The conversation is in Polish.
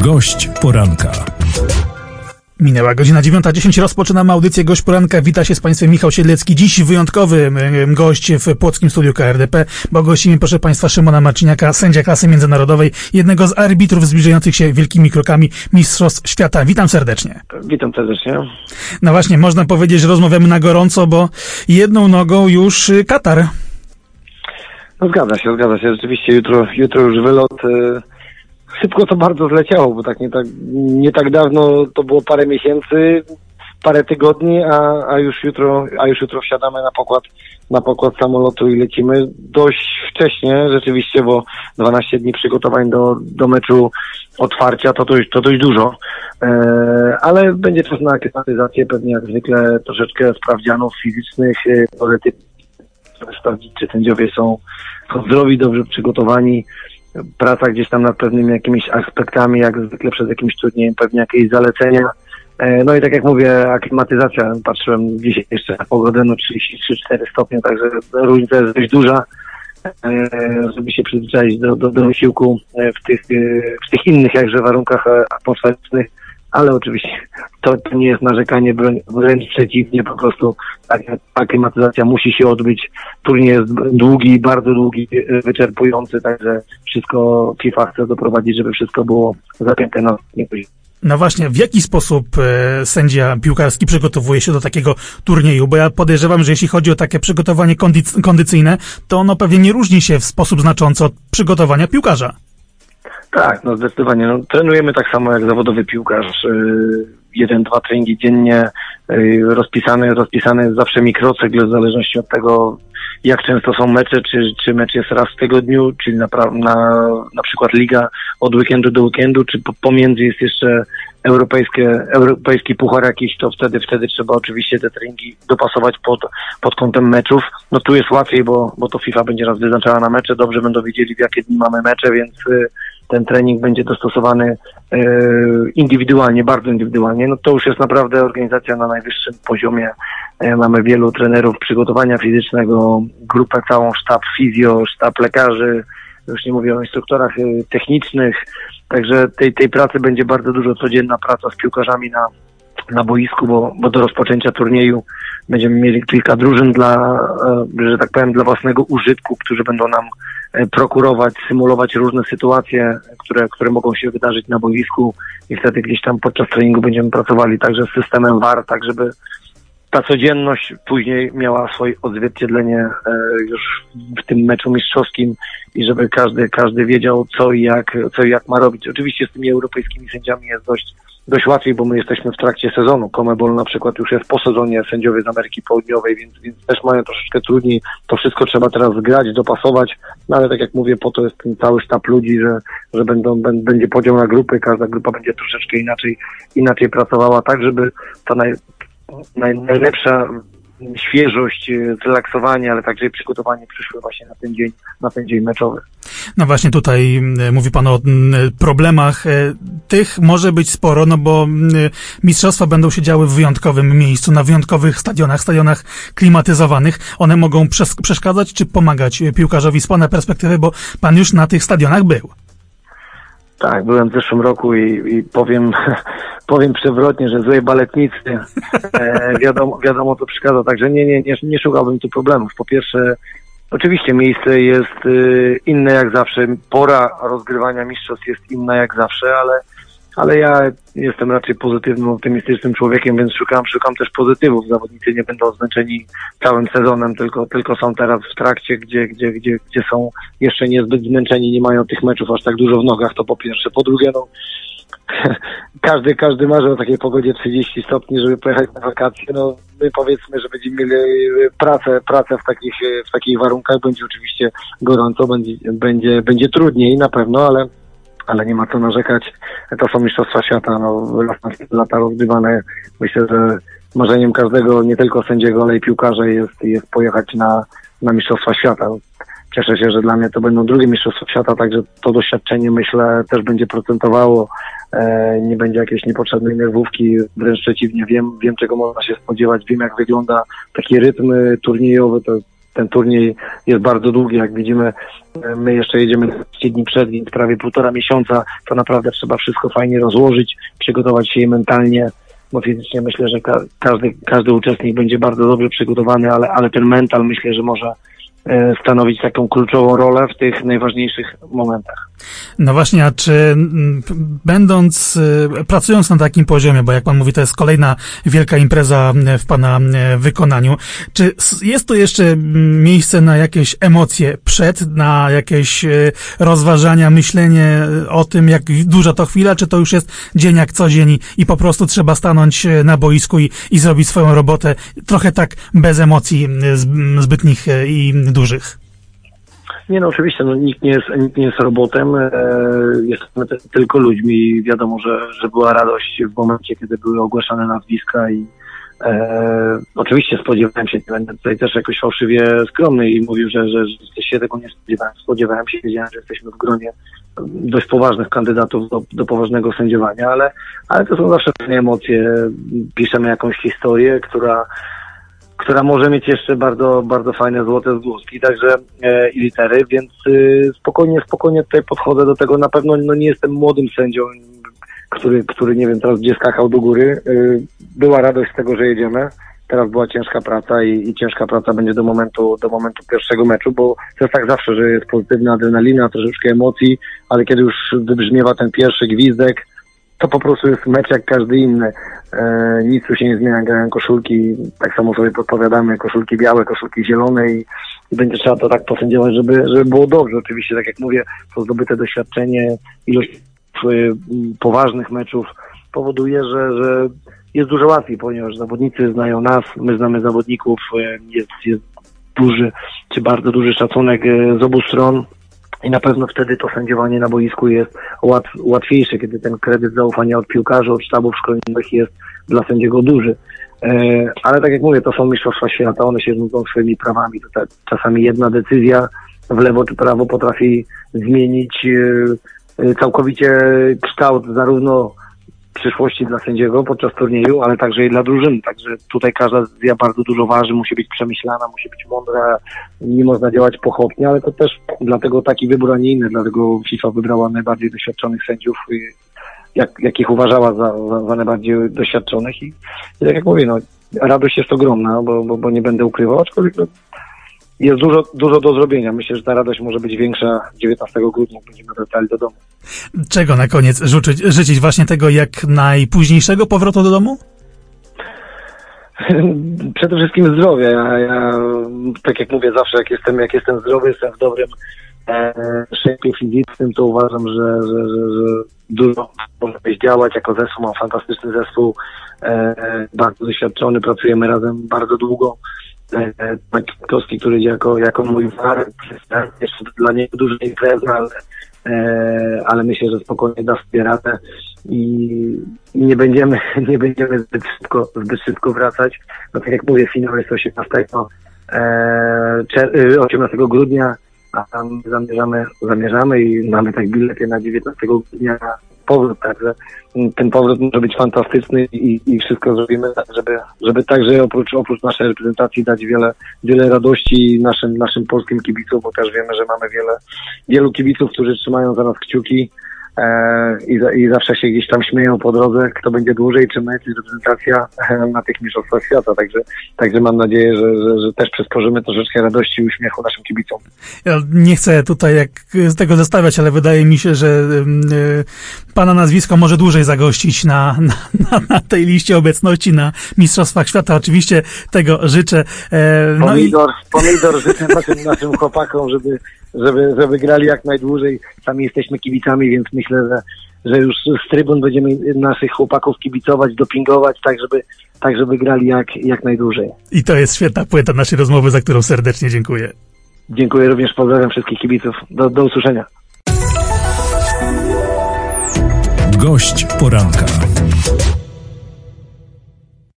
Gość poranka. Minęła godzina 9:10, rozpoczynamy audycję Gość Poranka. Wita się z Państwem Michał Siedlecki. Dziś wyjątkowy gość w Płockim Studiu KRDP, bo gościmy, proszę Państwa, Szymona Marciniaka, sędzia klasy międzynarodowej, jednego z arbitrów zbliżających się wielkimi krokami Mistrzostw Świata. Witam serdecznie. Witam serdecznie. No właśnie, można powiedzieć, że rozmawiamy na gorąco, bo jedną nogą już Katar. No zgadza się. Rzeczywiście jutro już wylot. Szybko to bardzo zleciało, bo nie tak dawno to było parę miesięcy, parę tygodni, a już jutro wsiadamy na pokład samolotu i lecimy dość wcześnie rzeczywiście, bo 12 dni przygotowań do meczu otwarcia to dość dużo. Ale będzie czas na aklimatyzację, pewnie jak zwykle troszeczkę sprawdzianów fizycznych, żeby sprawdzić, czy sędziowie są zdrowi, dobrze przygotowani. Praca gdzieś tam nad pewnymi jakimiś aspektami, jak zwykle przed jakimś turniejem, pewnie jakieś zalecenia. No i tak jak mówię, aklimatyzacja, patrzyłem dzisiaj jeszcze na pogodę, 33-4 stopnie, także różnica jest dość duża, żeby się przyzwyczaić do wysiłku w tych innych jakże warunkach atmosferycznych, ale oczywiście to nie jest narzekanie, wręcz przeciwnie, po prostu aklimatyzacja musi się odbyć. Turniej jest długi, bardzo długi, wyczerpujący, także wszystko FIFA chce doprowadzić, żeby wszystko było zapięte na poziomie. No właśnie, w jaki sposób sędzia piłkarski przygotowuje się do takiego turnieju? Bo ja podejrzewam, że jeśli chodzi o takie przygotowanie kondycyjne, to ono pewnie nie różni się w sposób znaczący od przygotowania piłkarza. Tak, no zdecydowanie. No, trenujemy tak samo jak zawodowy piłkarz. 1-2 treningi dziennie, rozpisany jest zawsze mikrocykl w zależności od tego, jak często są mecze, czy mecz jest raz w tygodniu, czyli na przykład liga od weekendu do weekendu, czy pomiędzy jest jeszcze europejski puchar jakiś, to wtedy trzeba oczywiście te treningi dopasować pod kątem meczów. No tu jest łatwiej, bo to FIFA będzie nas wyznaczała na mecze, dobrze będą wiedzieli, w jakie dni mamy mecze, więc ten trening będzie dostosowany indywidualnie, bardzo indywidualnie. No to już jest naprawdę organizacja na najwyższym poziomie. Mamy wielu trenerów przygotowania fizycznego, grupę całą, sztab fizjo, sztab lekarzy, już nie mówię o instruktorach technicznych, także tej pracy będzie bardzo dużo, codzienna praca z piłkarzami na boisku, bo do rozpoczęcia turnieju będziemy mieli kilka drużyn że tak powiem, dla własnego użytku, którzy będą nam prokurować, symulować różne sytuacje, które mogą się wydarzyć na boisku i wtedy gdzieś tam podczas treningu będziemy pracowali także z systemem VAR, tak żeby ta codzienność później miała swoje odzwierciedlenie już w tym meczu mistrzowskim i żeby każdy wiedział co i jak ma robić. Oczywiście z tymi europejskimi sędziami jest dość łatwiej, bo my jesteśmy w trakcie sezonu. CONMEBOL na przykład już jest po sezonie, sędziowie z Ameryki Południowej, więc też mają troszeczkę trudniej. To wszystko trzeba teraz zgrać, dopasować, no ale tak jak mówię, po to jest ten cały sztab ludzi, że będzie podział na grupy, każda grupa będzie troszeczkę inaczej pracowała, tak żeby ta najlepsza świeżość, zrelaksowanie, ale także przygotowanie przyszłe właśnie na ten dzień meczowy. No właśnie tutaj mówi Pan o problemach. Tych może być sporo, no bo mistrzostwa będą się działy w wyjątkowym miejscu, na wyjątkowych stadionach klimatyzowanych. One mogą przeszkadzać czy pomagać piłkarzowi z Pana perspektywy, bo Pan już na tych stadionach był. Tak, byłem w zeszłym roku i powiem przewrotnie, że złej baletnicy wiadomo co przeszkadza, także nie szukałbym tu problemów. Po pierwsze, oczywiście miejsce jest inne jak zawsze, pora rozgrywania mistrzostw jest inna jak zawsze, ale ja jestem raczej pozytywnym, optymistycznym człowiekiem, więc szukam też pozytywów. Zawodnicy nie będą zmęczeni całym sezonem, tylko są teraz w trakcie, gdzie są jeszcze niezbyt zmęczeni, nie mają tych meczów aż tak dużo w nogach, to po pierwsze. Po drugie, no każdy marzy o takiej pogodzie 30 stopni, żeby pojechać na wakacje. No my powiedzmy, że będziemy mieli pracę w takich warunkach, będzie oczywiście gorąco, będzie trudniej na pewno, ale nie ma co narzekać. To są mistrzostwa świata, lata rozgrywane. Myślę, że marzeniem każdego, nie tylko sędziego, ale i piłkarza jest pojechać na mistrzostwa świata. Cieszę się, że dla mnie to będą drugie mistrzostwa świata, także to doświadczenie, myślę, też będzie procentowało. Nie będzie jakiejś niepotrzebnej nerwówki, wręcz przeciwnie, wiem czego można się spodziewać, wiem jak wygląda taki rytm turniejowy, to ten turniej jest bardzo długi, jak widzimy, my jeszcze jedziemy 10 dni przed, więc prawie 1,5 miesiąca, to naprawdę trzeba wszystko fajnie rozłożyć, przygotować się mentalnie, bo fizycznie myślę, że każdy uczestnik będzie bardzo dobrze przygotowany, ale ten mental myślę, że może stanowić taką kluczową rolę w tych najważniejszych momentach. No właśnie, a czy pracując na takim poziomie, bo jak pan mówi, to jest kolejna wielka impreza w pana wykonaniu, czy jest tu jeszcze miejsce na jakieś emocje na jakieś rozważania, myślenie o tym, jak duża to chwila, czy to już jest dzień jak co dzień i po prostu trzeba stanąć na boisku i zrobić swoją robotę trochę tak bez emocji zbytnich i dużych? Nie, no oczywiście, nikt nie jest robotem, jesteśmy tylko ludźmi. Wiadomo, że była radość w momencie, kiedy były ogłaszane nazwiska i oczywiście spodziewałem się, nie będę tutaj też jakoś fałszywie skromny i mówił, że się tego nie spodziewałem. Spodziewałem się, wiedziałem, że jesteśmy w gronie dość poważnych kandydatów do poważnego sędziowania, ale to są zawsze pewne emocje. Piszemy jakąś historię, która może mieć jeszcze bardzo, bardzo fajne złote zgłoski, także i litery, więc spokojnie tutaj podchodzę do tego. Na pewno nie jestem młodym sędzią, który nie wiem, teraz gdzie skakał do góry. Była radość z tego, że jedziemy. Teraz była ciężka praca i ciężka praca będzie do momentu pierwszego meczu, bo to jest tak zawsze, że jest pozytywna adrenalina, troszeczkę emocji, ale kiedy już wybrzmiewa ten pierwszy gwizdek, to po prostu jest mecz jak każdy inny. Nic tu się nie zmienia, grają koszulki, tak samo sobie podpowiadamy, koszulki białe, koszulki zielone i będzie trzeba to tak posędziować, żeby było dobrze. Oczywiście, tak jak mówię, to zdobyte doświadczenie, ilość poważnych meczów powoduje, że jest dużo łatwiej, ponieważ zawodnicy znają nas, my znamy zawodników, jest duży, czy bardzo duży szacunek z obu stron. I na pewno wtedy to sędziowanie na boisku jest łatwiejsze, kiedy ten kredyt zaufania od piłkarzy, od sztabów szkoleniowych jest dla sędziego duży. Ale tak jak mówię, to są mistrzostwa świata, one się nudzą swoimi prawami. To czasami jedna decyzja w lewo czy prawo potrafi zmienić całkowicie kształt zarówno przyszłości dla sędziego podczas turnieju, ale także i dla drużyny. Także tutaj każda decyzja bardzo dużo waży, musi być przemyślana, musi być mądra, nie można działać pochopnie, ale to też dlatego taki wybór, a nie inny, dlatego FIFA wybrała najbardziej doświadczonych sędziów, jakich uważała za najbardziej doświadczonych i tak jak mówię, radość jest ogromna, bo nie będę ukrywał, aczkolwiek jest dużo do zrobienia. Myślę, że ta radość może być większa 19 grudnia, jak będziemy wracali do domu. Czego na koniec życzyć? Właśnie tego jak najpóźniejszego powrotu do domu? Przede wszystkim zdrowia. Ja tak jak mówię zawsze, jak jestem zdrowy, jestem w dobrym szejpie fizycznym, to uważam, że dużo może być działać jako zespół. Mam fantastyczny zespół, bardzo doświadczony, pracujemy razem bardzo długo. Kowski, który idzie jako mój war, jeszcze dla niego duża impreza, ale myślę, że spokojnie da sobie radę i nie będziemy zbyt szybko wracać. No tak jak mówię, finał jest 18 grudnia, a tam zamierzamy i mamy tak bilety na 19 grudnia powrót, także ten powrót może być fantastyczny i wszystko zrobimy, żeby także oprócz naszej reprezentacji dać wiele radości naszym polskim kibicom, bo też wiemy, że mamy wielu kibiców, którzy trzymają za nas kciuki i zawsze się gdzieś tam śmieją po drodze, kto będzie dłużej, czy my, czy reprezentacja na tych mistrzostwach świata. Także mam nadzieję, że też przysporzymy troszeczkę radości i uśmiechu naszym kibicom. Ja nie chcę tutaj z tego zestawiać, ale wydaje mi się, że pana nazwisko może dłużej zagościć na tej liście obecności na mistrzostwach świata. Oczywiście tego życzę. Pomidor życzę naszym chłopakom, żeby grali jak najdłużej. Sami jesteśmy kibicami, więc myślę, że już z trybun będziemy naszych chłopaków kibicować, dopingować, tak żeby grali jak najdłużej. I to jest świetna puenta naszej rozmowy, za którą serdecznie dziękuję. Dziękuję również, pozdrawiam wszystkich kibiców. Do usłyszenia. Gość poranka.